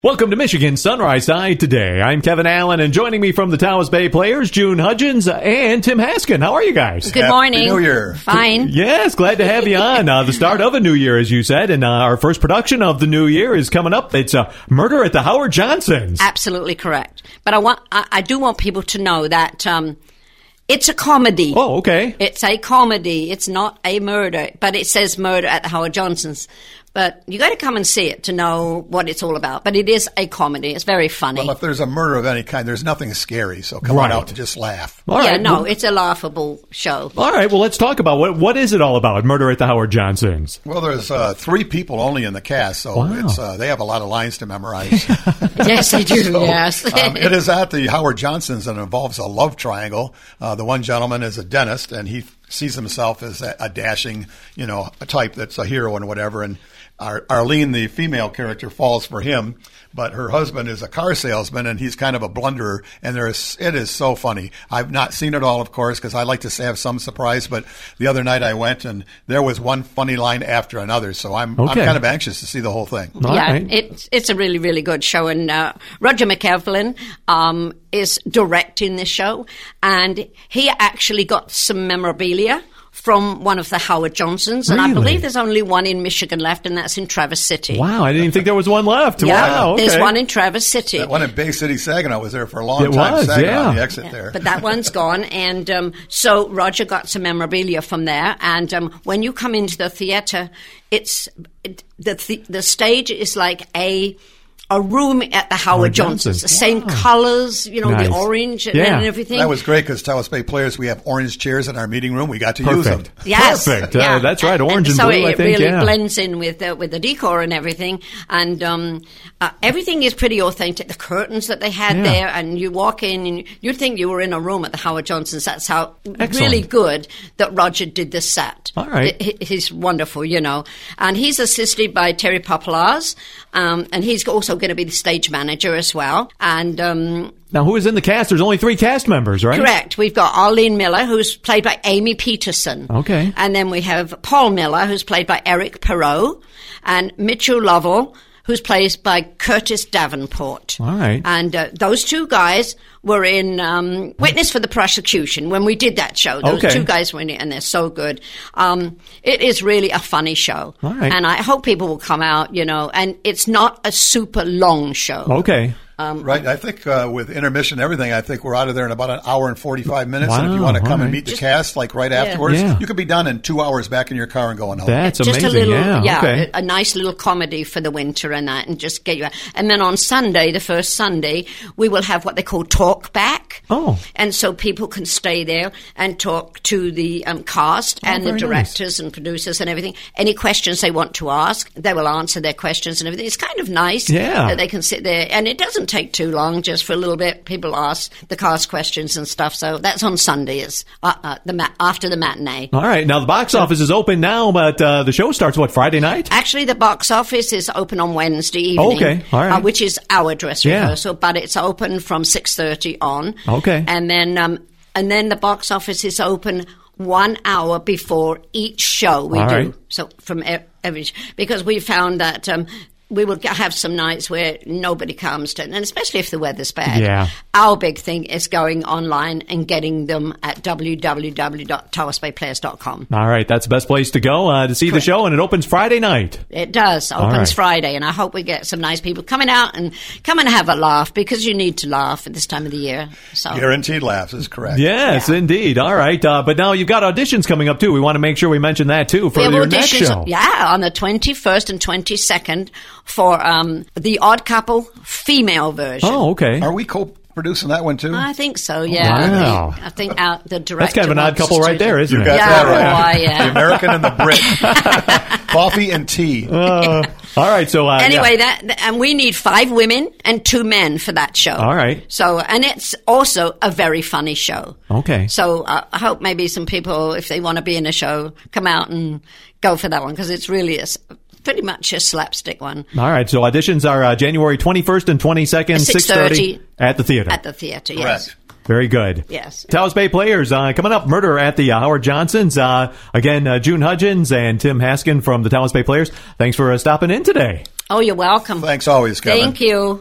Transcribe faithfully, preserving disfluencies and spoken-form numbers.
Welcome to Michigan Sunrise Side today. I'm Kevin Allen, and joining me from the Tawas Bay Players, June Hudgens and Tim Haskin. How are you guys? Good morning. Happy New Year. Fine. Yes, glad to have you on. Uh, the start of a new year, as you said, and uh, our first production of the new year is coming up. It's uh, Murder at the Howard Johnsons. Absolutely correct. But I want, I, I do want people to know that um, it's a comedy. Oh, okay. It's a comedy. It's not a murder, but it says Murder at the Howard Johnsons. But you got to come and see it to know what it's all about. But it is a comedy. It's very funny. Well, if there's a murder of any kind, there's nothing scary. So come Right. on out and just laugh. All yeah, right, no, well- it's a laughable show. All right, well, let's talk about what what is it all about, Murder at the Howard Johnsons? Well, there's uh, three people only in the cast, so Wow. it's uh, they have a lot of lines to memorize. Yes, they do. So, yes. um, it is at the Howard Johnsons and involves a love triangle. Uh, the one gentleman is a dentist, and he sees himself as a, a dashing, you know, a type that's a hero and whatever. And Ar- Arlene, the female character, falls for him, but her husband is a car salesman, and he's kind of a blunderer. And there is, it is so funny. I've not seen it all, of course, because I like to have some surprise. But the other night I went, and there was one funny line after another. So I'm, Okay. I'm kind of anxious to see the whole thing. All yeah, right. it's it's a really, really good show. And uh, Roger McEvelin um, is directing this show, and he actually got some memorabilia from one of the Howard Johnsons, and Really? I believe there's only one in Michigan left, and that's in Traverse City. Wow, I didn't even think there was one left. Yeah, Wow, okay. there's one in Traverse City. That one in Bay City, Saginaw was there for a long It time. was, Saginaw, yeah. the exit there. But that one's gone, and um, so Roger got some memorabilia from there. And um, when you come into the theater, it's it, the th- the stage is like a a room at the Howard Howard Johnsons. Johnsons. The same Wow. colors, you know, Nice. the orange and, Yeah. and everything. That was great because Tawas Bay Players, we have orange chairs in our meeting room. We got to use them. Perfect. Yes, Perfect. yeah. Uh, that's right, orange and, so blue, it I think, really yeah. blends in with the, with the decor and everything, and um, uh, everything is pretty authentic. The curtains that they had Yeah. there, and you walk in and you'd think you were in a room at the Howard Johnsons. That's how Excellent. really good that Roger did this set. All right. He- he's wonderful, you know, and he's assisted by Terry Popolars, um, and he's also going to be the stage manager as well. And um, Now, who is in the cast? There's only three cast members, right? correct. We've got Arlene Miller, who's played by Amy Peterson. Okay. And then we have Paul Miller, who's played by Eric Perot, and Mitchell Lovell, who's played by Curtis Davenport. All right. And uh, those two guys were in um, Witness for the Prosecution when we did that show. Those Okay. two guys were in it, and they're so good. Um, it is really a funny show. All right. And I hope people will come out, you know, and it's not a super long show. Okay. Right. I think uh, with intermission and everything, I think we're out of there in about an hour and forty-five minutes. and if you Wow, want to come all and right. meet the cast, like right afterwards, Yeah. you could be done in two hours back in your car and going home. That's just amazing. a little, yeah. okay. a, a nice little comedy for the winter and that, and just get you out. And then on Sunday, the first Sunday, we will have what they call talk back. Oh. And so people can stay there and talk to the um, cast and the very directors and producers and everything. Any questions they want to ask, they will answer their questions and everything. It's kind of nice Yeah. that they can sit there, and it doesn't take too long, just for a little bit. People ask the cast questions and stuff. So that's on Sundays, uh, uh, the ma- after the matinee. All right. Now, the box office is open now, but uh, the show starts, what, Friday night? Actually, the box office is open on Wednesday evening. Okay, all right. uh, which is our dress Yeah. rehearsal, but it's open from six thirty on. Okay. And then, um, and then the box office is open one hour before each show we All do. right. So from e- every, because we found that um, we will have some nights where nobody comes to, and especially if the weather's bad. Yeah. Our big thing is going online and getting them at w w w dot tawas bay players dot com. All right. That's the best place to go uh, to see Correct. the show, and it opens Friday night. It does. Opens right. Friday, and I hope we get some nice people coming out and come and have a laugh, because you need to laugh at this time of the year. So Guaranteed laughs is correct. Yes, Yeah. indeed. All right. Uh, but now you've got auditions coming up, too. We want to make sure we mention that, too, for we have your next auditions, show. yeah, on the twenty-first and twenty-second for um, the Odd Couple female version. Oh, okay. Are we co-producing that one too? I think so, yeah. Wow. I think, I think out the director. That's kind of an odd wants us couple right to- there, isn't you it? got Yeah, that right. why, yeah. The American and the Brit. Coffee and tea. Uh, all right. So, uh, Anyway, yeah. that and we need five women and two men for that show. All right. So, and it's also a very funny show. Okay. So uh, I hope maybe some people, if they want to be in a show, come out and go for that one, because it's really a, s- pretty much a slapstick one All right. So auditions are uh, January twenty-first and twenty-second, six thirty at the theater. at the theater. Yes. Correct. Very good. Yes. Tawas Bay Players, uh, coming up, Murder at the uh, Howard Johnsons. Uh, again, uh, June Hudgens and Tim Haskin from the Tawas Bay Players. Thanks for uh, stopping in today. Oh, you're welcome. Thanks always, Kevin. Thank you.